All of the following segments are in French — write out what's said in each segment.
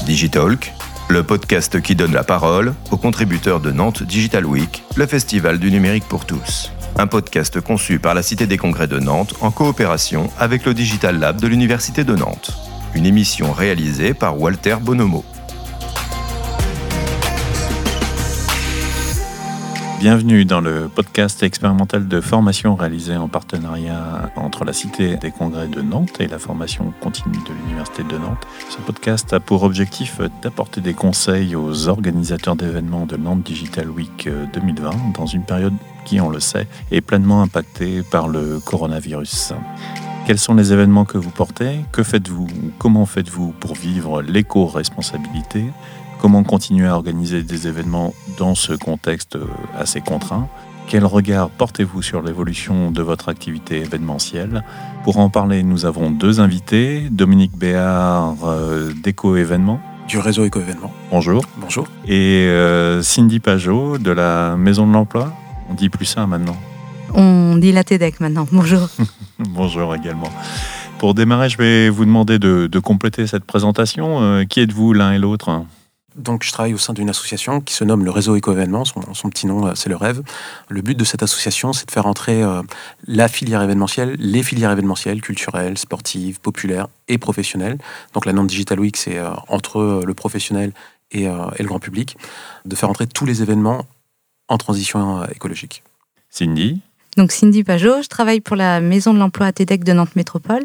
Digitalk, le podcast qui donne la parole aux contributeurs de Nantes Digital Week, le festival du numérique pour tous. Un podcast conçu par la Cité des Congrès de Nantes en coopération avec le Digital Lab de l'Université de Nantes. Une émission réalisée par Walter Bonomo. Bienvenue dans le podcast expérimental de formation réalisé en partenariat entre la Cité des Congrès de Nantes et la formation continue de l'Université de Nantes. Ce podcast a pour objectif d'apporter des conseils aux organisateurs d'événements de Nantes Digital Week 2020 dans une période qui, on le sait, est pleinement impactée par le coronavirus. Quels sont les événements que vous portez ? Que faites-vous ? Comment faites-vous pour vivre l'éco-responsabilité ? Comment continuer à organiser des événements dans ce contexte assez contraint ? Quel regard portez-vous sur l'évolution de votre activité événementielle ? Pour en parler, nous avons deux invités. Dominique Béard d'Éco-Événements. Du réseau Éco-Événements. Bonjour. Bonjour. Et Cindy Pajot de la Maison de l'Emploi. On dit plus ça maintenant. On dit la TEDx maintenant. Bonjour. Bonjour également. Pour démarrer, je vais vous demander de compléter cette présentation. Qui êtes-vous l'un et l'autre ? Donc, je travaille au sein d'une association qui se nomme le réseau Éco-Événements. Son petit nom, c'est le rêve. Le but de cette association, c'est de faire entrer la filière événementielle, les filières événementielles, culturelles, sportives, populaires et professionnelles. Donc, la Nantes Digital Week, c'est entre le professionnel et le grand public, de faire entrer tous les événements en transition écologique. Cindy. Donc, Cindy Pajot, je travaille pour la Maison de l'Emploi à TEDx de Nantes Métropole.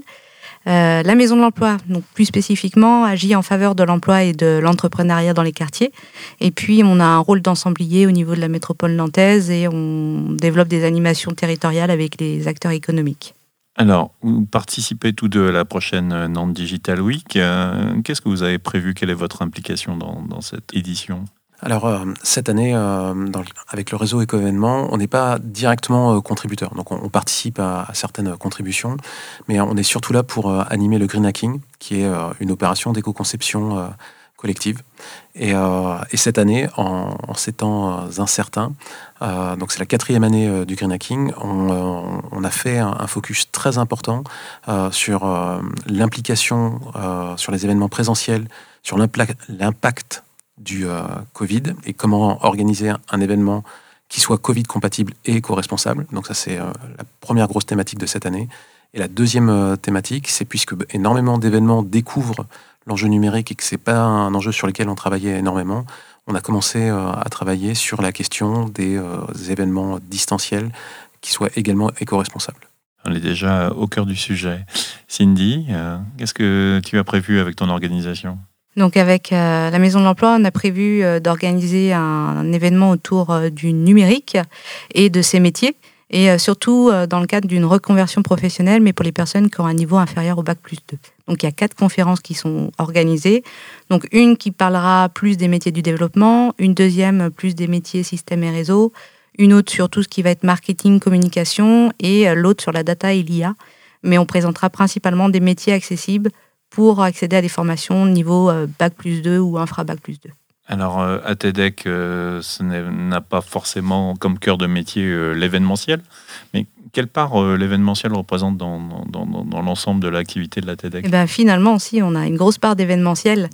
La Maison de l'Emploi, donc plus spécifiquement, agit en faveur de l'emploi et de l'entrepreneuriat dans les quartiers. Et puis, on a un rôle d'ensemblier au niveau de la métropole nantaise et on développe des animations territoriales avec les acteurs économiques. Alors, vous participez tous deux à la prochaine Nantes Digital Week. Qu'est-ce que vous avez prévu ? Quelle est votre implication dans cette édition ? Alors, cette année, avec le réseau Éco-Événements, on n'est pas directement contributeur. Donc, on participe à certaines contributions, mais on est surtout là pour animer le Green Hacking, qui est une opération d'éco-conception collective. Et cette année, en ces temps incertains, donc c'est la 4e année du Green Hacking, on a fait un focus très important sur l'implication sur les événements présentiels, sur l'impact du Covid et comment organiser un événement qui soit Covid compatible et éco-responsable. Donc ça, c'est la première grosse thématique de cette année. Et la deuxième thématique, c'est puisque énormément d'événements découvrent l'enjeu numérique et que c'est pas un enjeu sur lequel on travaillait énormément, on a commencé à travailler sur la question des événements distanciels qui soient également éco-responsables. On est déjà au cœur du sujet. Cindy, qu'est-ce que tu as prévu avec ton organisation ? Donc avec la Maison de l'Emploi, on a prévu d'organiser un événement autour du numérique et de ses métiers, et surtout dans le cadre d'une reconversion professionnelle, mais pour les personnes qui ont un niveau inférieur au Bac+2. Donc il y a 4 conférences qui sont organisées. Donc une qui parlera plus des métiers du développement, une deuxième plus des métiers systèmes et réseaux, une autre sur tout ce qui va être marketing, communication, et l'autre sur la data et l'IA. Mais on présentera principalement des métiers accessibles pour accéder à des formations niveau Bac+2 ou infra-Bac+2. Alors, à TEDx, ce n'a pas forcément comme cœur de métier l'événementiel, mais quelle part l'événementiel représente dans l'ensemble de l'activité de la TEDx ? Finalement, aussi, on a une grosse part d'événementiel,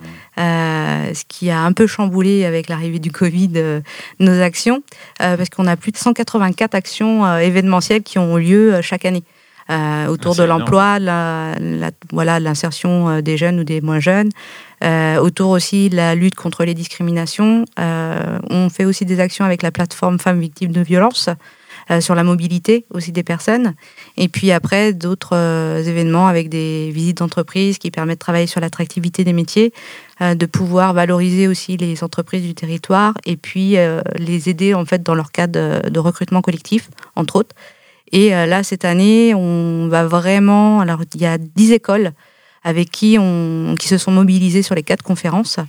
ce qui a un peu chamboulé avec l'arrivée du Covid nos actions, parce qu'on a plus de 184 actions événementielles qui ont lieu chaque année. Autour de l'emploi, l'insertion des jeunes ou des moins jeunes, autour aussi de la lutte contre les discriminations. On fait aussi des actions avec la plateforme Femmes Victimes de Violences, sur la mobilité aussi des personnes. Et puis après, d'autres événements avec des visites d'entreprise qui permettent de travailler sur l'attractivité des métiers, de pouvoir valoriser aussi les entreprises du territoire et puis les aider en fait dans leur cadre de recrutement collectif, entre autres. Et là, cette année, on va vraiment... Alors, il y a 10 écoles avec qui se sont mobilisées sur les 4 conférences.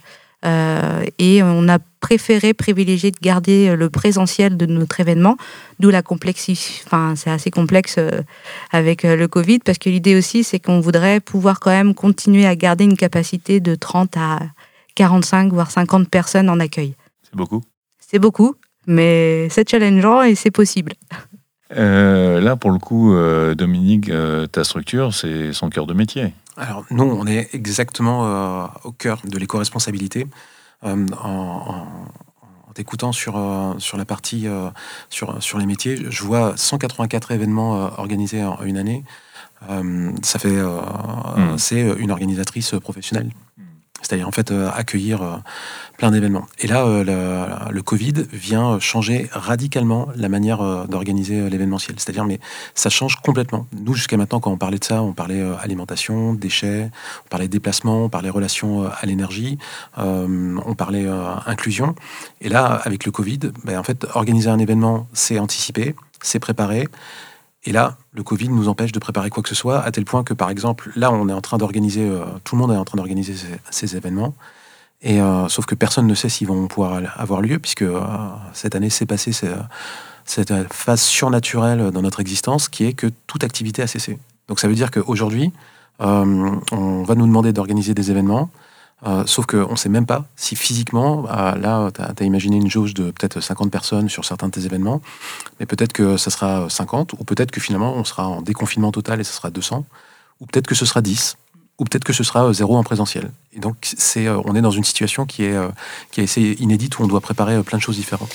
Et on a préféré privilégier de garder le présentiel de notre événement, d'où la complexité. Enfin, c'est assez complexe avec le Covid, parce que l'idée aussi, c'est qu'on voudrait pouvoir quand même continuer à garder une capacité de 30 à 45, voire 50 personnes en accueil. C'est beaucoup ? C'est beaucoup, mais c'est challengeant et c'est possible. Là, pour le coup, Dominique, ta structure, c'est son cœur de métier. Alors nous, on est exactement au cœur de l'éco-responsabilité. En t'écoutant sur la partie sur les métiers, je vois 184 événements organisés en une année. Ça fait c'est une organisatrice professionnelle. C'est-à-dire en fait accueillir plein d'événements. Et là, le Covid vient changer radicalement la manière d'organiser l'événementiel. C'est-à-dire, mais ça change complètement. Nous, jusqu'à maintenant, quand on parlait de ça, on parlait alimentation, déchets, on parlait déplacement, on parlait relations à l'énergie, on parlait inclusion. Et là, avec le Covid, en fait, organiser un événement, c'est anticiper, c'est préparer. Et là, le Covid nous empêche de préparer quoi que ce soit, à tel point que, par exemple, là, on est en train d'organiser, tout le monde est en train d'organiser ces événements, et sauf que personne ne sait s'ils vont pouvoir avoir lieu, puisque cette année s'est passée cette phase surnaturelle dans notre existence, qui est que toute activité a cessé. Donc ça veut dire qu'aujourd'hui, on va nous demander d'organiser des événements, sauf qu'on ne sait même pas si physiquement, là, tu as imaginé une jauge de peut-être 50 personnes sur certains de tes événements, mais peut-être que ça sera 50, ou peut-être que finalement on sera en déconfinement total et ça sera 200, ou peut-être que ce sera 10, ou peut-être que ce sera 0 en présentiel. Et donc on est dans une situation qui est assez inédite, où on doit préparer plein de choses différentes.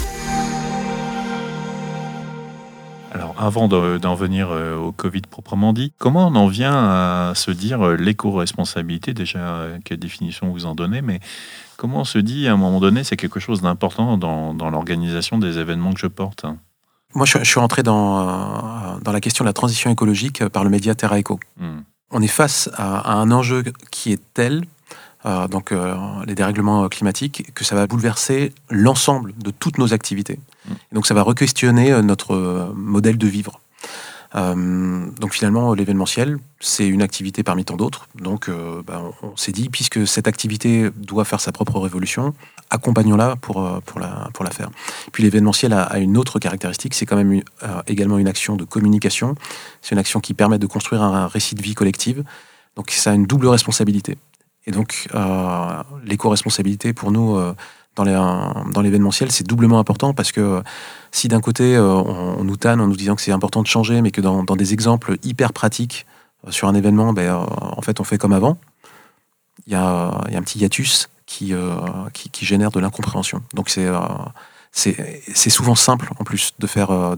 Alors, avant d'en venir au Covid proprement dit, comment on en vient à se dire l'éco-responsabilité? Déjà, quelle définition vous en donnez, mais comment on se dit, à un moment donné, c'est quelque chose d'important dans l'organisation des événements que je porte? Moi, je suis rentré dans la question de la transition écologique par le média Terra Eco. On est face à un enjeu qui est tel, donc les dérèglements climatiques, que ça va bouleverser l'ensemble de toutes nos activités. Et donc ça va re-questionner notre modèle de vivre. Donc finalement, l'événementiel, c'est une activité parmi tant d'autres. Donc on s'est dit, puisque cette activité doit faire sa propre révolution, accompagnons-la pour la faire. Puis l'événementiel a une autre caractéristique, c'est quand même également une action de communication. C'est une action qui permet de construire un récit de vie collective. Donc ça a une double responsabilité. Et donc l'éco-responsabilité pour nous dans l'événementiel, c'est doublement important, parce que si d'un côté on nous tanne en nous disant que c'est important de changer, mais que dans des exemples hyper pratiques sur un événement, en fait on fait comme avant, il y a un petit hiatus qui génère de l'incompréhension. Donc c'est souvent simple en plus de faire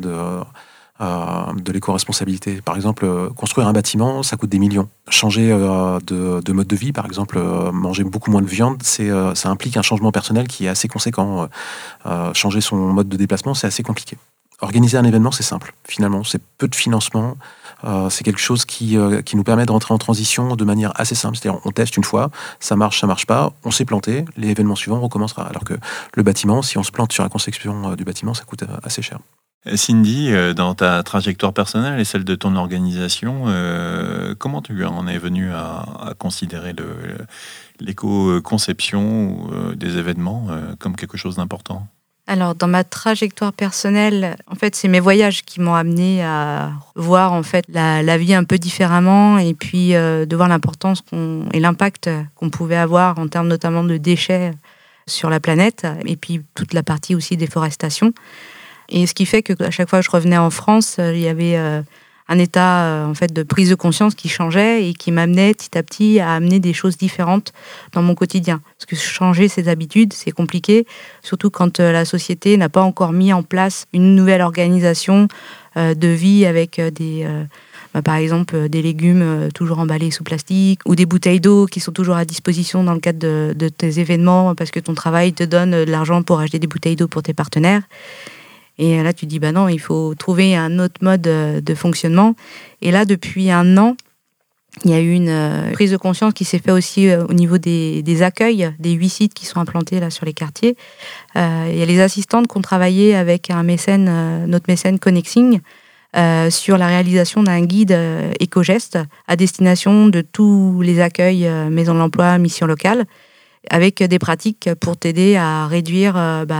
de l'éco-responsabilité. Par exemple, construire un bâtiment, ça coûte des millions. Changer de mode de vie, par exemple, manger beaucoup moins de viande, ça implique un changement personnel qui est assez conséquent. Changer son mode de déplacement, c'est assez compliqué. Organiser un événement, c'est simple. Finalement, c'est peu de financement. C'est quelque chose qui nous permet de rentrer en transition de manière assez simple. C'est-à-dire, on teste une fois, ça marche pas, on s'est planté, l'événement suivant recommencera. Alors que le bâtiment, si on se plante sur la conception du bâtiment, ça coûte assez cher. Cindy, dans ta trajectoire personnelle et celle de ton organisation, comment tu en es venu à considérer l'éco-conception des événements comme quelque chose d'important? Alors, dans ma trajectoire personnelle, en fait, c'est mes voyages qui m'ont amené à voir en fait la vie un peu différemment, et puis de voir l'importance et l'impact qu'on pouvait avoir en termes notamment de déchets sur la planète, et puis toute la partie aussi déforestation. Et ce qui fait qu'à chaque fois que je revenais en France, il y avait un état en fait de prise de conscience qui changeait et qui m'amenait petit à petit à amener des choses différentes dans mon quotidien. Parce que changer ses habitudes, c'est compliqué, surtout quand la société n'a pas encore mis en place une nouvelle organisation de vie avec par exemple des légumes toujours emballés sous plastique, ou des bouteilles d'eau qui sont toujours à disposition dans le cadre de tes événements, parce que ton travail te donne de l'argent pour acheter des bouteilles d'eau pour tes partenaires. Et là, tu dis, non, il faut trouver un autre mode de fonctionnement. Et là, depuis 1 an, il y a eu une prise de conscience qui s'est faite aussi au niveau des accueils, des 8 sites qui sont implantés là sur les quartiers. Il y a les assistantes qui ont travaillé avec notre mécène Connexing, sur la réalisation d'un guide éco-geste à destination de tous les accueils, maisons de l'emploi, missions locales, avec des pratiques pour t'aider à réduire...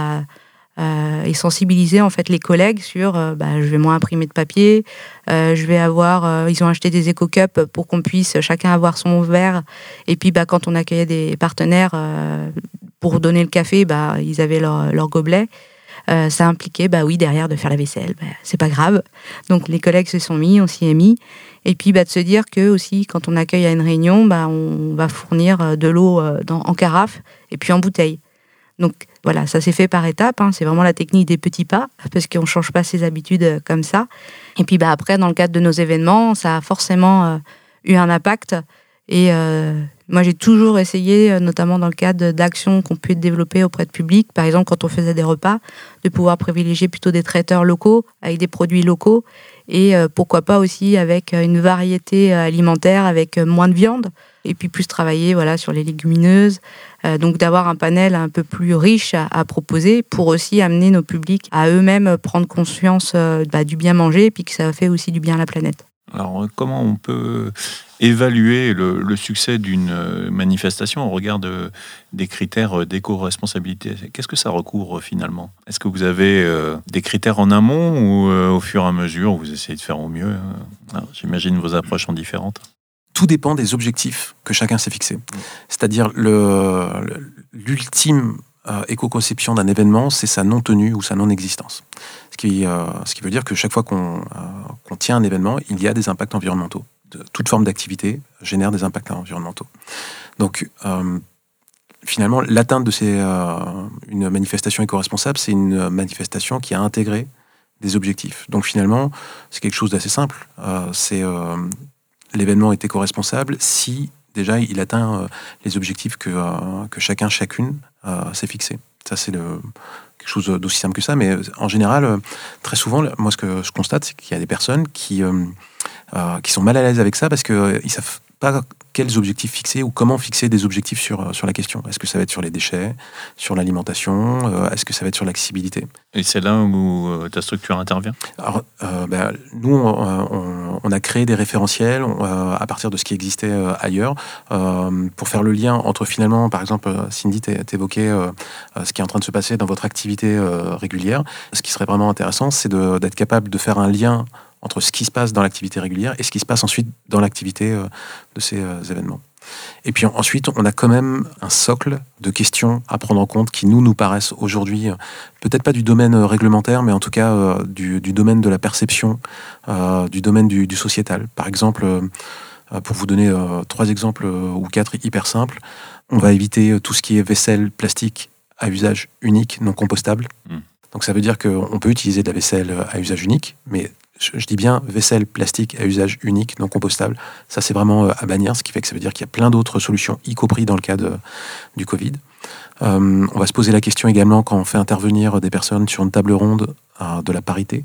et sensibiliser en fait les collègues sur je vais moins imprimer de papier, je vais avoir ils ont acheté des éco-cups pour qu'on puisse chacun avoir son verre, et puis quand on accueillait des partenaires pour donner le café, ils avaient leur gobelet. Ça impliquait derrière de faire la vaisselle, c'est pas grave. Donc les collègues se sont mis, on s'y est mis, Et puis de se dire que aussi, quand on accueille à une réunion, on va fournir de l'eau en carafe et puis en bouteille. Donc voilà, ça s'est fait par étapes, c'est vraiment la technique des petits pas, parce qu'on ne change pas ses habitudes comme ça. Et puis après, dans le cadre de nos événements, ça a forcément eu un impact. Et moi, j'ai toujours essayé, notamment dans le cadre d'actions qu'on peut développer auprès de public, par exemple quand on faisait des repas, de pouvoir privilégier plutôt des traiteurs locaux, avec des produits locaux, et pourquoi pas aussi avec une variété alimentaire, avec moins de viande, et puis plus travailler sur les légumineuses, donc d'avoir un panel un peu plus riche à proposer pour aussi amener nos publics à eux-mêmes prendre conscience du bien manger, et puis que ça fait aussi du bien à la planète. Alors, comment on peut évaluer le succès d'une manifestation au regard des critères d'éco-responsabilité? Qu'est-ce que ça recouvre finalement? Est-ce que vous avez des critères en amont ou au fur et à mesure vous essayez de faire au mieux? Alors, j'imagine vos approches sont différentes. Tout dépend des objectifs que chacun s'est fixés. C'est-à-dire l'ultime éco-conception d'un événement, c'est sa non-tenue ou sa non-existence. Ce qui veut dire que chaque fois qu'on tient un événement, il y a des impacts environnementaux. Toute forme d'activité génère des impacts environnementaux. Donc, finalement, l'atteinte de une manifestation éco-responsable, c'est une manifestation qui a intégré des objectifs. Donc, finalement, c'est quelque chose d'assez simple. L'événement est éco-responsable si, déjà, il atteint les objectifs que chacune s'est fixé. Ça, c'est quelque chose d'aussi simple que ça, mais en général, très souvent, moi, ce que je constate, c'est qu'il y a des personnes qui sont mal à l'aise avec ça parce qu'ils ne savent pas quels objectifs fixer ou comment fixer des objectifs sur la question. Est-ce que ça va être sur les déchets, sur l'alimentation, est-ce que ça va être sur l'accessibilité? Et c'est là où ta structure intervient? Alors, nous, on a créé des référentiels à partir de ce qui existait ailleurs pour faire le lien entre finalement, par exemple, Cindy t'évoquait ce qui est en train de se passer dans votre activité régulière. Ce qui serait vraiment intéressant, c'est d'être capable de faire un lien entre ce qui se passe dans l'activité régulière et ce qui se passe ensuite dans l'activité de ces événements. Et puis ensuite, on a quand même un socle de questions à prendre en compte qui nous paraissent aujourd'hui, peut-être pas du domaine réglementaire, mais en tout cas du domaine de la perception, du domaine du sociétal. Par exemple, pour vous donner 3 exemples ou 4 hyper simples, on va éviter tout ce qui est vaisselle plastique à usage unique, non compostable. Donc ça veut dire qu'on peut utiliser de la vaisselle à usage unique, mais je dis bien vaisselle plastique à usage unique, non compostable. Ça, c'est vraiment à bannir, ce qui fait que ça veut dire qu'il y a plein d'autres solutions, y compris dans le cas du Covid. On va se poser la question également quand on fait intervenir des personnes sur une table ronde de la parité.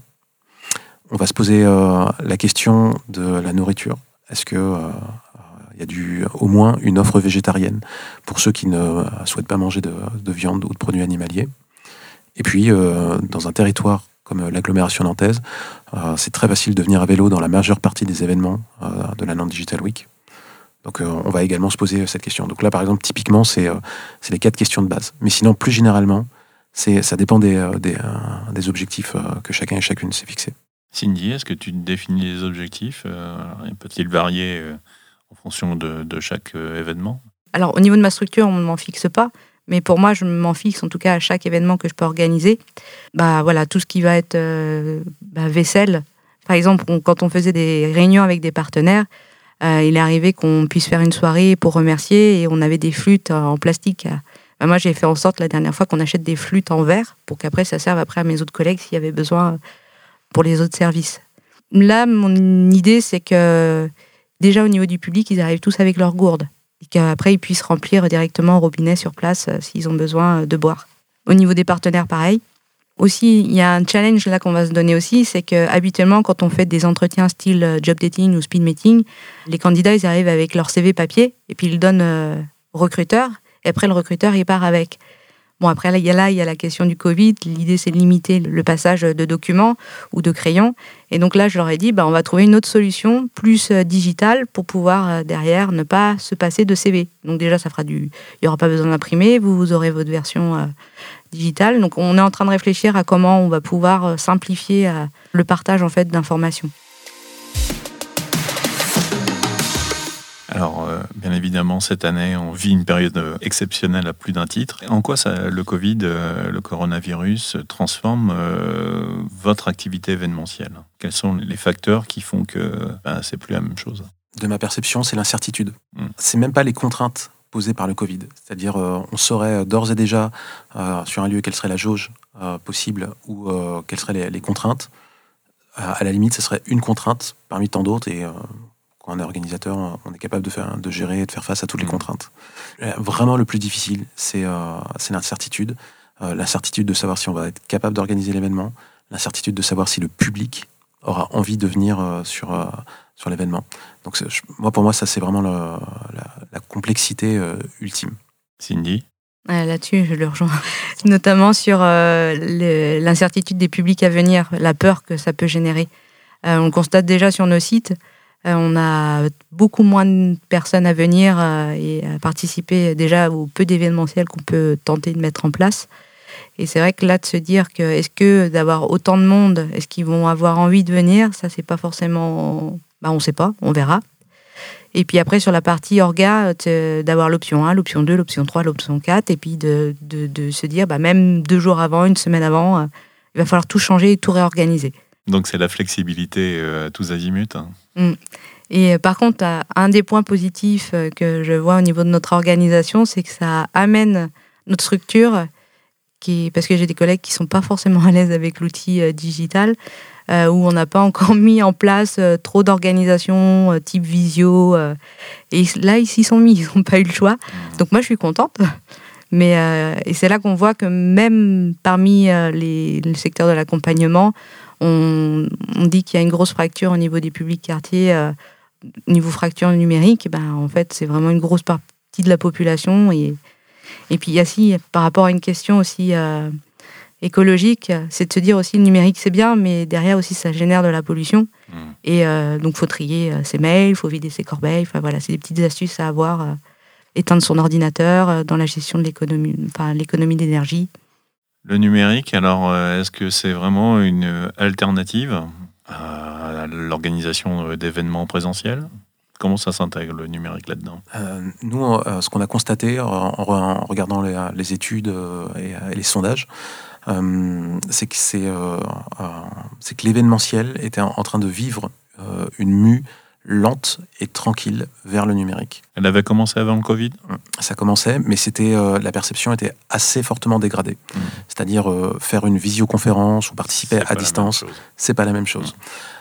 On va se poser la question de la nourriture. Est-ce que il y a au moins une offre végétarienne pour ceux qui ne souhaitent pas manger de viande ou de produits animaliers? Et puis, dans un territoire comme l'agglomération nantaise, c'est très facile de venir à vélo dans la majeure partie des événements de la Nantes Digital Week. Donc on va également se poser cette question. Donc là, par exemple, typiquement, c'est les 4 questions de base. Mais sinon, plus généralement, ça dépend des objectifs que chacun et chacune s'est fixés. Cindy, est-ce que tu définis les objectifs? Peut-il varier en fonction de chaque événement? Alors, au niveau de ma structure, on ne m'en fixe pas. Mais pour moi, je m'en fixe en tout cas à chaque événement que je peux organiser. Tout ce qui va être vaisselle. Par exemple, quand on faisait des réunions avec des partenaires, il est arrivé qu'on puisse faire une soirée pour remercier et on avait des flûtes en plastique. Moi, j'ai fait en sorte la dernière fois qu'on achète des flûtes en verre pour qu'après, ça serve après à mes autres collègues s'il y avait besoin pour les autres services. Là, mon idée, c'est que déjà au niveau du public, ils arrivent tous avec leurs gourdes. Et qu'après, ils puissent remplir directement au robinet sur place s'ils ont besoin de boire. Au niveau des partenaires, pareil. Aussi, il y a un challenge là qu'on va se donner aussi, c'est que habituellement, quand on fait des entretiens style job dating ou speed meeting, les candidats, ils arrivent avec leur CV papier et puis ils le donnent au recruteur. Et après, le recruteur, il part avec. Bon, après, il y a la question du Covid. L'idée, c'est de limiter le passage de documents ou de crayons. Et donc là, je leur ai dit, on va trouver une autre solution, plus digitale, pour pouvoir, derrière, ne pas se passer de CV. Donc déjà, il n'y aura pas besoin d'imprimer. Vous aurez votre version digitale. Donc on est en train de réfléchir à comment on va pouvoir simplifier le partage, en fait, d'informations. Alors, bien évidemment, cette année, on vit une période exceptionnelle à plus d'un titre. En quoi le Covid, le coronavirus, transforme votre activité événementielle ? Quels sont les facteurs qui font que c'est plus la même chose ? De ma perception, c'est l'incertitude. C'est même pas les contraintes posées par le Covid. C'est-à-dire, on saurait d'ores et déjà sur un lieu quelle serait la jauge possible ou quelles seraient les contraintes. À la limite, ce serait une contrainte parmi tant d'autres et quand on est organisateur, on est capable de gérer et de faire face à toutes les contraintes. Vraiment, le plus difficile, c'est l'incertitude. L'incertitude de savoir si on va être capable d'organiser l'événement, l'incertitude de savoir si le public aura envie de venir sur l'événement. Donc, pour moi, ça, c'est vraiment la complexité ultime. Cindy ? Là-dessus, je le rejoins. Notamment sur l'incertitude des publics à venir, la peur que ça peut générer. On le constate déjà sur nos sites. On a beaucoup moins de personnes à venir et à participer déjà au peu d'événementiels qu'on peut tenter de mettre en place. Et c'est vrai que là, de se dire que est-ce que d'avoir autant de monde, est-ce qu'ils vont avoir envie de venir, ça, c'est pas forcément... on sait pas, on verra. Et puis après, sur la partie orga, d'avoir l'option 1, l'option 2, l'option 3, l'option 4, et puis de se dire, même 2 jours avant, une semaine avant, il va falloir tout changer et tout réorganiser. Donc c'est la flexibilité à tous azimuts. Et par contre, un des points positifs que je vois au niveau de notre organisation, c'est que ça amène notre structure, parce que j'ai des collègues qui ne sont pas forcément à l'aise avec l'outil digital, où on n'a pas encore mis en place trop d'organisations type visio. Et là, ils s'y sont mis, ils n'ont pas eu le choix. Donc moi, je suis contente. Et c'est là qu'on voit que même parmi le secteur de l'accompagnement, on dit qu'il y a une grosse fracture au niveau des publics quartiers, niveau fracture numérique. En fait, c'est vraiment une grosse partie de la population. Et puis, il y a aussi, par rapport à une question aussi écologique, c'est de se dire aussi le numérique, c'est bien, mais derrière aussi, ça génère de la pollution. Et donc, il faut trier ses mails, il faut vider ses corbeilles. Enfin, voilà, c'est des petites astuces à avoir. Éteindre son ordinateur dans la gestion de l'économie d'énergie. Le numérique, alors, est-ce que c'est vraiment une alternative à l'organisation d'événements présentiels ? Comment ça s'intègre, le numérique, là-dedans ? Nous, ce qu'on a constaté en regardant les études et les sondages, c'est que l'événementiel était en train de vivre une mue lente et tranquille vers le numérique. Elle avait commencé avant le Covid ? Ça commençait, mais la perception était assez fortement dégradée. C'est-à-dire faire une visioconférence ou participer à distance, c'est pas la même chose.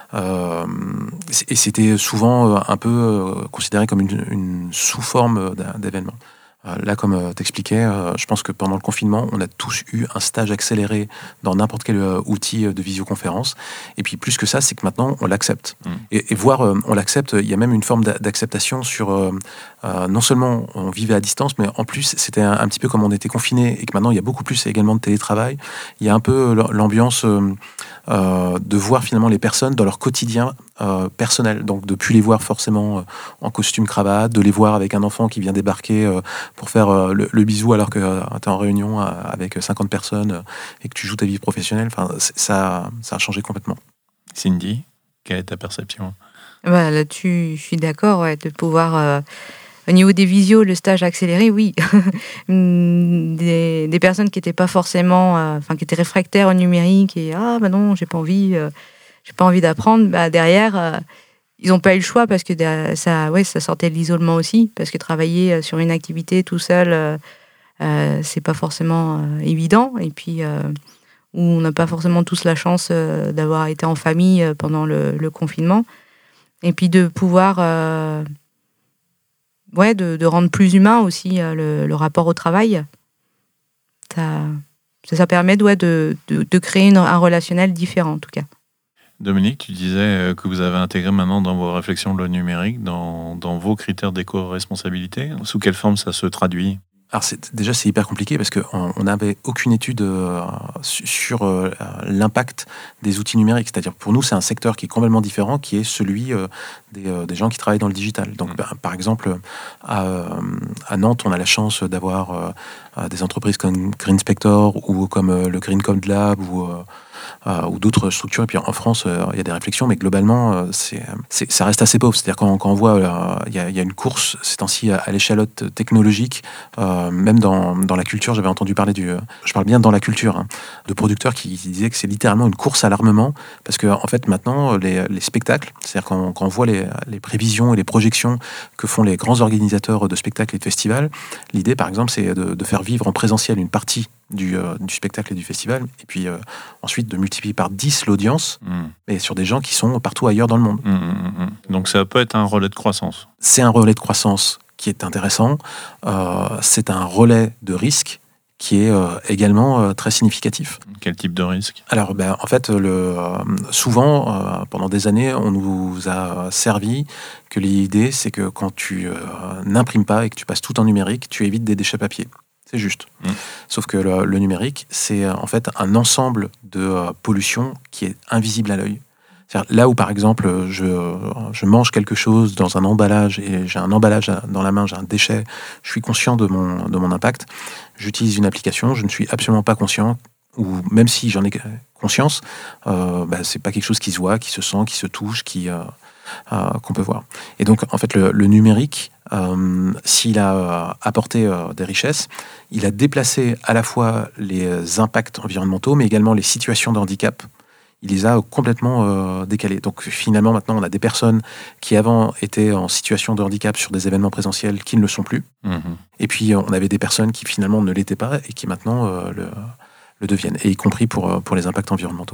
Et c'était souvent un peu considéré comme une sous-forme d'événement. Là, comme t'expliquais, je pense que pendant le confinement, on a tous eu un stage accéléré dans n'importe quel outil de visioconférence. Et puis, plus que ça, c'est que maintenant, on l'accepte. Et voire, on l'accepte, il y a même une forme d'acceptation sur... non seulement on vivait à distance, mais en plus, c'était un petit peu comme on était confinés et que maintenant, il y a beaucoup plus également de télétravail. Il y a un peu l'ambiance de voir finalement les personnes dans leur quotidien personnel. Donc, de ne plus les voir forcément en costume cravate, de les voir avec un enfant qui vient débarquer pour faire le bisou alors que tu es en réunion avec 50 personnes et que tu joues ta vie professionnelle. Enfin, ça a changé complètement. Cindy, quelle est ta perception ? Là-dessus, je suis d'accord, de pouvoir... au niveau des visios, le stage accéléré, oui. des personnes qui n'étaient pas forcément... qui étaient réfractaires au numérique et « Ah, non, j'ai pas envie d'apprendre ». Derrière... ils n'ont pas eu le choix parce que ça sortait de l'isolement aussi, parce que travailler sur une activité tout seul, c'est pas forcément évident. Et puis, où on n'a pas forcément tous la chance d'avoir été en famille pendant le confinement. Et puis de pouvoir, de rendre plus humain aussi le rapport au travail. Ça permet de créer un relationnel différent en tout cas. Dominique, tu disais que vous avez intégré maintenant dans vos réflexions le numérique, dans vos critères d'éco-responsabilité. Sous quelle forme ça se traduit ? Alors c'est hyper compliqué parce qu'on n'avait aucune étude sur l'impact des outils numériques. C'est-à-dire pour nous, c'est un secteur qui est complètement différent, qui est celui des gens qui travaillent dans le digital. Donc par exemple, à Nantes, on a la chance d'avoir des entreprises comme Green Spector ou comme le Green Code Lab ou ou d'autres structures. Et puis en France, il y a des réflexions, mais globalement, ça reste assez pauvre. C'est-à-dire quand on voit, il y a une course ces temps-ci à l'échalote technologique, même dans la culture, j'avais entendu parler je parle bien dans la culture, hein, de producteurs qui disaient que c'est littéralement une course à l'armement, parce que en fait maintenant, les spectacles, c'est-à-dire quand on voit les prévisions et les projections que font les grands organisateurs de spectacles et de festivals, l'idée par exemple c'est de faire vivre en présentiel une partie du spectacle et du festival, et puis ensuite de multiplier par 10 l'audience, mais sur des gens qui sont partout ailleurs dans le monde. Donc ça peut être un relais de croissance. C'est un relais de croissance qui est intéressant, c'est un relais de risque qui est également très significatif. Quel type de risque ? Alors, en fait, souvent, pendant des années, on nous a servi que l'idée, c'est que quand tu n'imprimes pas et que tu passes tout en numérique, tu évites des déchets papier. C'est juste. Sauf que le numérique, c'est en fait un ensemble de pollution qui est invisible à l'œil. C'est-à-dire, là où, par exemple, je mange quelque chose dans un emballage et j'ai un emballage dans la main, j'ai un déchet, je suis conscient de mon impact, j'utilise une application, je ne suis absolument pas conscient, ou même si j'en ai conscience, c'est pas quelque chose qui se voit, qui se sent, qui se touche, qu'on peut voir. Et donc, en fait, le numérique, s'il a apporté des richesses, il a déplacé à la fois les impacts environnementaux, mais également les situations de handicap. Il les a complètement décalés. Donc finalement, maintenant, on a des personnes qui avant étaient en situation de handicap sur des événements présentiels qui ne le sont plus. Et puis, on avait des personnes qui finalement ne l'étaient pas et qui maintenant le deviennent, et y compris pour les impacts environnementaux.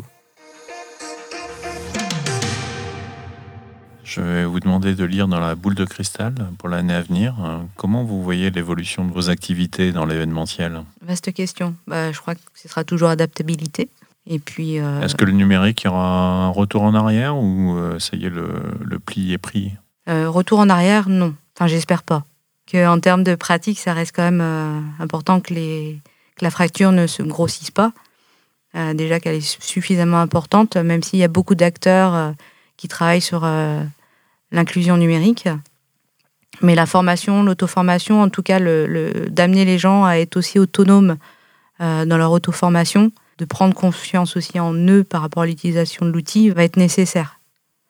Je vais vous demander de lire dans la boule de cristal pour l'année à venir. Comment vous voyez l'évolution de vos activités dans l'événementiel ? Vaste question. Je crois que ce sera toujours adaptabilité. Et puis, est-ce que le numérique, il y aura un retour en arrière ou ça y est, le pli est pris ? Retour en arrière, non. Enfin, j'espère pas. En termes de pratique, ça reste quand même important que la fracture ne se grossisse pas. Déjà qu'elle est suffisamment importante, même s'il y a beaucoup d'acteurs qui travaillent sur l'inclusion numérique. Mais la formation, l'auto-formation, en tout cas, d'amener les gens à être aussi autonomes dans leur auto-formation, de prendre confiance aussi en eux par rapport à l'utilisation de l'outil, va être nécessaire.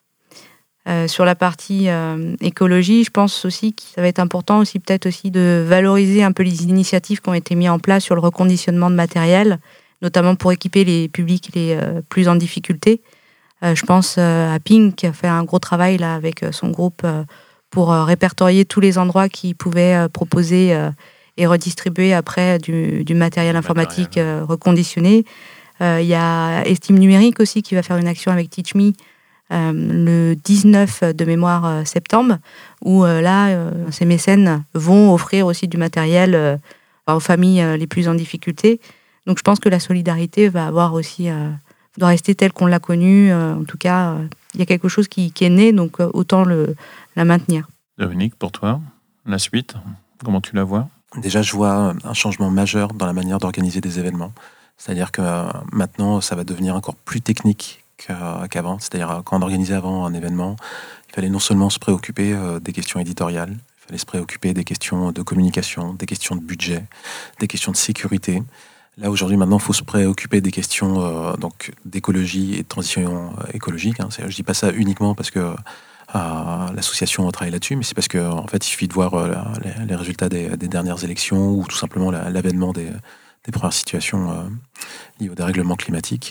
Sur la partie écologie, je pense aussi que ça va être important aussi peut-être aussi de valoriser un peu les initiatives qui ont été mises en place sur le reconditionnement de matériel, notamment pour équiper les publics les plus en difficulté. Je pense à Ping qui a fait un gros travail là, avec son groupe pour répertorier tous les endroits qui pouvaient proposer et redistribuer après du matériel informatique reconditionné. Il y a Estime Numérique aussi qui va faire une action avec TeachMe le 19 de mémoire septembre, où là, ces mécènes vont offrir aussi du matériel aux familles les plus en difficulté. Donc je pense que la solidarité va avoir aussi, doit rester telle qu'on l'a connue. En tout cas, il y a quelque chose qui est né, donc autant la maintenir. Dominique, pour toi, la suite, comment tu la vois ? Déjà, je vois un changement majeur dans la manière d'organiser des événements. C'est-à-dire que maintenant, ça va devenir encore plus technique qu'avant. C'est-à-dire, quand on organisait avant un événement, il fallait non seulement se préoccuper des questions éditoriales, il fallait se préoccuper des questions de communication, des questions de budget, des questions de sécurité. Là, aujourd'hui, maintenant, il faut se préoccuper des questions donc, d'écologie et de transition écologique. Je ne dis pas ça uniquement parce que l'association travaille là-dessus, mais c'est parce qu'en fait, il suffit de voir les résultats des dernières élections ou tout simplement l'avènement des premières situations liées au dérèglement climatique.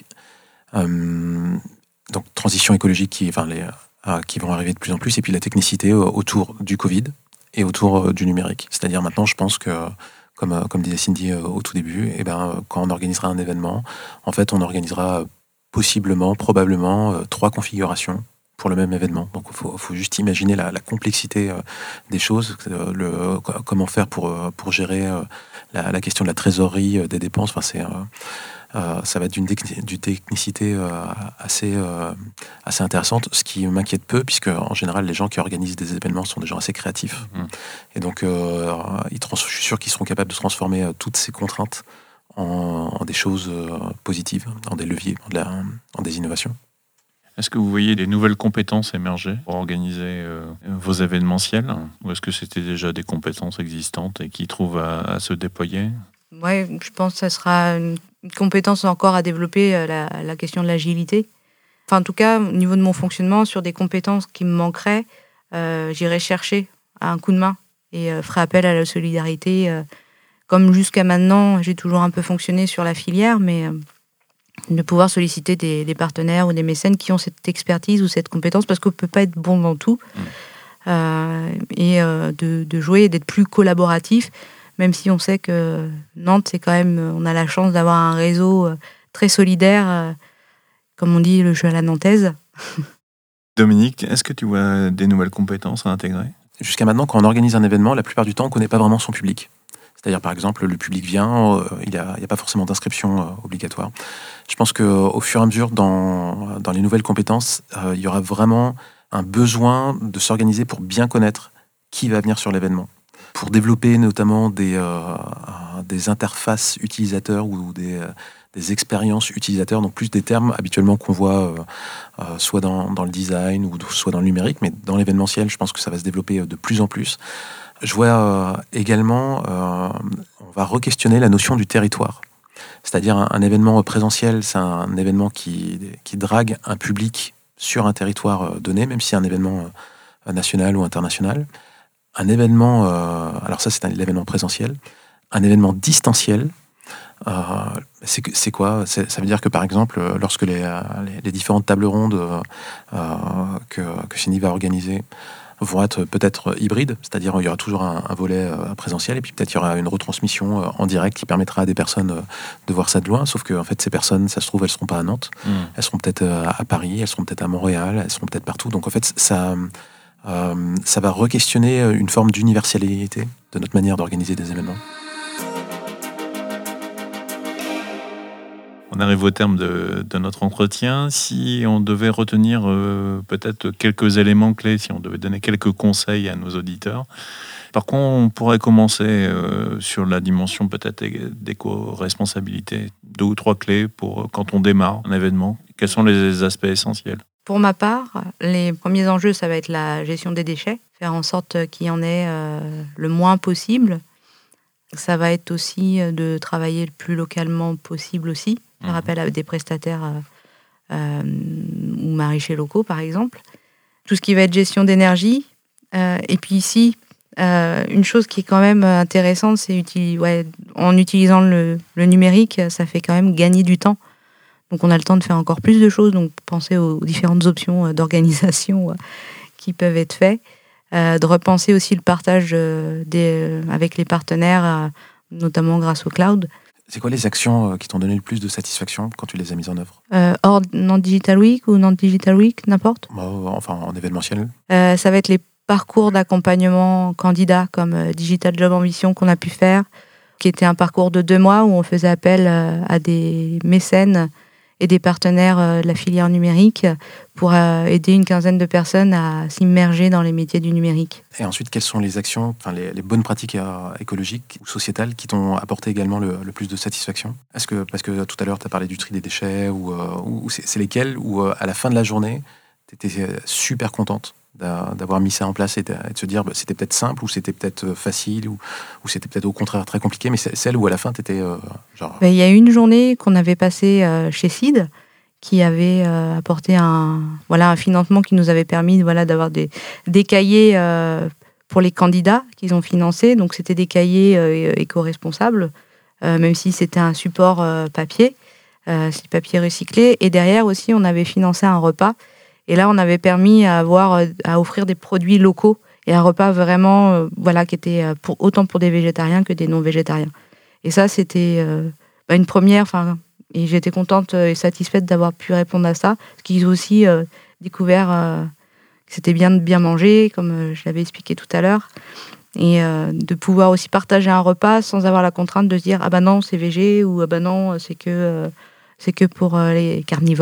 Donc, transition écologique qui vont arriver de plus en plus, et puis la technicité autour du Covid et autour du numérique. C'est-à-dire maintenant, je pense que, comme disait Cindy au tout début, quand on organisera un événement, en fait, on organisera probablement 3 configurations pour le même événement. Donc, il faut juste imaginer la complexité des choses, comment faire pour gérer la question de la trésorerie, des dépenses. Ça va être d'une technicité assez intéressante, ce qui m'inquiète peu, puisque en général, les gens qui organisent des événements sont des gens assez créatifs. Et donc, je suis sûr qu'ils seront capables de transformer toutes ces contraintes en des choses positives, en des leviers, en des innovations. Est-ce que vous voyez des nouvelles compétences émerger pour organiser vos événementiels ? Ou est-ce que c'était déjà des compétences existantes et qui trouvent à se déployer ? Oui, je pense que ça sera Une compétence encore à développer, la question de l'agilité. Enfin, en tout cas, au niveau de mon fonctionnement, sur des compétences qui me manqueraient, j'irai chercher un coup de main et ferai appel à la solidarité. Comme jusqu'à maintenant, j'ai toujours un peu fonctionné sur la filière, mais de pouvoir solliciter des partenaires ou des mécènes qui ont cette expertise ou cette compétence, parce qu'on ne peut pas être bon dans tout, et de jouer et d'être plus collaboratif, même si on sait que Nantes, c'est quand même, on a la chance d'avoir un réseau très solidaire, comme on dit, le jeu à la nantaise. Dominique, est-ce que tu vois des nouvelles compétences à intégrer ? Jusqu'à maintenant, quand on organise un événement, la plupart du temps, on ne connaît pas vraiment son public. C'est-à-dire, par exemple, le public vient, il n'y a pas forcément d'inscription obligatoire. Je pense qu'au fur et à mesure, dans les nouvelles compétences, il y aura vraiment un besoin de s'organiser pour bien connaître qui va venir sur l'événement. Pour développer notamment des interfaces utilisateurs ou des expériences utilisateurs, donc plus des termes habituellement qu'on voit soit dans le design ou soit dans le numérique, mais dans l'événementiel, je pense que ça va se développer de plus en plus. Je vois également, on va re-questionner la notion du territoire. C'est-à-dire un événement présentiel, c'est un événement qui drague un public sur un territoire donné, même si c'est un événement national ou international. Un événement, alors ça c'est l'événement présentiel, un événement distanciel, c'est quoi ? Ça veut dire que par exemple, lorsque les différentes tables rondes que CINI va organiser vont être peut-être hybrides, c'est-à-dire il y aura toujours un volet présentiel et puis peut-être il y aura une retransmission en direct qui permettra à des personnes de voir ça de loin, sauf que en fait ces personnes, ça se trouve, elles seront pas à Nantes, elles seront peut-être à Paris, elles seront peut-être à Montréal, elles seront peut-être partout, donc en fait ça va re-questionner une forme d'universalité de notre manière d'organiser des événements. On arrive au terme de notre entretien. Si on devait retenir peut-être quelques éléments clés, si on devait donner quelques conseils à nos auditeurs, par contre, on pourrait commencer sur la dimension peut-être d'éco-responsabilité. 2 ou 3 clés pour quand on démarre un événement. Quels sont les aspects essentiels ? Pour ma part, les premiers enjeux, ça va être la gestion des déchets, faire en sorte qu'il y en ait le moins possible. Ça va être aussi de travailler le plus localement possible aussi, faire appel à des prestataires ou maraîchers locaux, par exemple. Tout ce qui va être gestion d'énergie. Et puis ici, une chose qui est quand même intéressante, c'est en utilisant le numérique, ça fait quand même gagner du temps. Donc on a le temps de faire encore plus de choses, donc penser aux différentes options d'organisation qui peuvent être faites. De repenser aussi le partage avec les partenaires, notamment grâce au cloud. C'est quoi les actions qui t'ont donné le plus de satisfaction quand tu les as mises en œuvre ? Hors Nantes Digital Week ou Nantes Digital Week, n'importe. Enfin, en événementiel. Ça va être les parcours d'accompagnement candidats comme Digital Job Ambition qu'on a pu faire, qui était un parcours de 2 mois où on faisait appel à des mécènes et des partenaires de la filière numérique pour aider une quinzaine de personnes à s'immerger dans les métiers du numérique. Et ensuite, quelles sont les actions, les bonnes pratiques écologiques ou sociétales qui t'ont apporté également le plus de satisfaction ? Parce que tout à l'heure, tu as parlé du tri des déchets, ou c'est lesquelles où à la fin de la journée, tu étais super contente d'avoir mis ça en place et de se dire c'était peut-être simple ou c'était peut-être facile ou c'était peut-être au contraire très compliqué, mais c'est celle où à la fin tu étais genre... Il y a une journée qu'on avait passée chez CID qui avait apporté un financement qui nous avait permis d'avoir des cahiers pour les candidats qu'ils ont financés. Donc c'était des cahiers éco-responsables, même si c'était un support papier, c'est papier recyclé. Et derrière aussi, on avait financé un repas. Et là, on avait permis à offrir des produits locaux et un repas vraiment, qui était autant pour des végétariens que des non-végétariens. Et ça, c'était une première. Et j'étais contente et satisfaite d'avoir pu répondre à ça. Parce qu'ils ont aussi découvert que c'était bien de bien manger, comme je l'avais expliqué tout à l'heure. Et de pouvoir aussi partager un repas sans avoir la contrainte de se dire « Ah ben non, c'est végé » ou « Ah ben non, c'est que pour les carnivores ».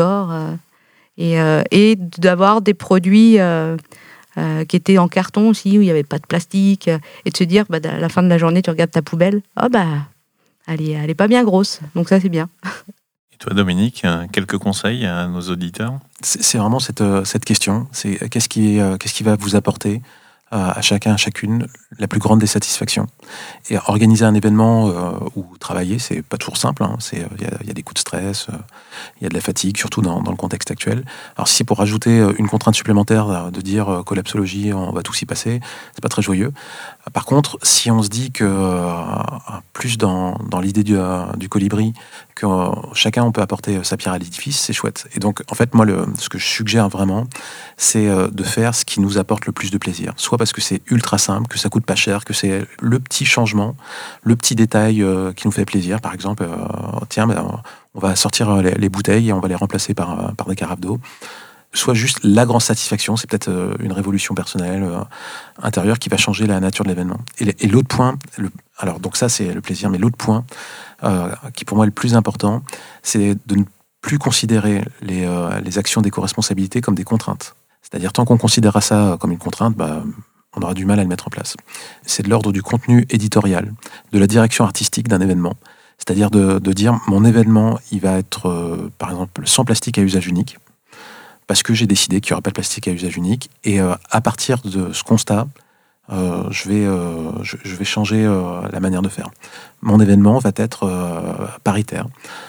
Et d'avoir des produits qui étaient en carton aussi, où il n'y avait pas de plastique, et de se dire, à la fin de la journée, tu regardes ta poubelle, elle est pas bien grosse, donc ça c'est bien. Et toi Dominique, quelques conseils à nos auditeurs ? C'est vraiment cette question, c'est qu'est-ce qui va vous apporter à chacun, à chacune, la plus grande des satisfactions. Et organiser un événement ou travailler, c'est pas toujours simple. Il y a des coups de stress, il y a de la fatigue, surtout dans le contexte actuel. Alors si pour rajouter une contrainte supplémentaire de dire collapsologie, on va tous y passer, c'est pas très joyeux. Par contre, si on se dit que plus dans l'idée du colibri, que chacun on peut apporter sa pierre à l'édifice, c'est chouette. Et donc en fait moi ce que je suggère vraiment, c'est de faire ce qui nous apporte le plus de plaisir. Soit parce que c'est ultra simple, que ça coûte pas cher, que c'est le petit changement, le petit détail qui nous fait plaisir. Par exemple, on va sortir les bouteilles et on va les remplacer par des carafes d'eau. Soit juste la grande satisfaction, c'est peut-être une révolution personnelle intérieure qui va changer la nature de l'événement. Et l'autre point, alors donc ça c'est le plaisir, mais l'autre point qui pour moi est le plus important, c'est de ne plus considérer les actions d'éco-responsabilité comme des contraintes. C'est-à-dire tant qu'on considérera ça comme une contrainte, on aura du mal à le mettre en place. C'est de l'ordre du contenu éditorial, de la direction artistique d'un événement. C'est-à-dire de dire mon événement, il va être par exemple sans plastique à usage unique, parce que j'ai décidé qu'il n'y aura pas de plastique à usage unique. Et à partir de ce constat, je vais changer la manière de faire. Mon événement va être paritaire.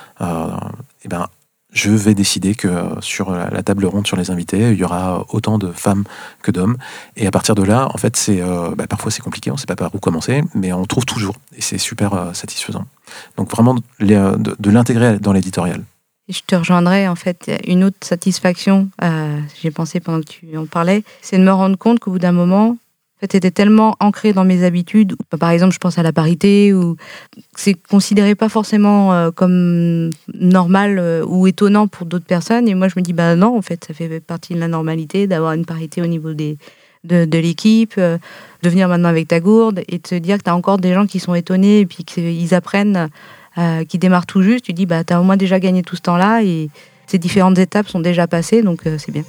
Je vais décider que sur la table ronde, sur les invités, il y aura autant de femmes que d'hommes. Et à partir de là, en fait, parfois c'est compliqué, on ne sait pas par où commencer, mais on trouve toujours. Et c'est super satisfaisant. Donc vraiment, de l'intégrer dans l'éditorial. Je te rejoindrais, en fait, une autre satisfaction, j'ai pensé pendant que tu en parlais, c'est de me rendre compte qu'au bout d'un moment, en fait, c'était tellement ancré dans mes habitudes. Par exemple, je pense à la parité, ou c'est considéré pas forcément comme normal ou étonnant pour d'autres personnes. Et moi, je me dis, non, en fait, ça fait partie de la normalité d'avoir une parité au niveau de l'équipe, de venir maintenant avec ta gourde et de se dire que tu as encore des gens qui sont étonnés et puis qu'ils apprennent, qui démarrent tout juste. Tu dis, tu as au moins déjà gagné tout ce temps-là et ces différentes étapes sont déjà passées, donc c'est bien.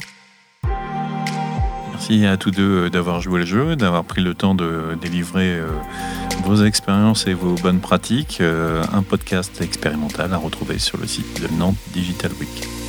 Merci à tous deux d'avoir joué le jeu, d'avoir pris le temps de délivrer vos expériences et vos bonnes pratiques. Un podcast expérimental à retrouver sur le site de Nantes Digital Week.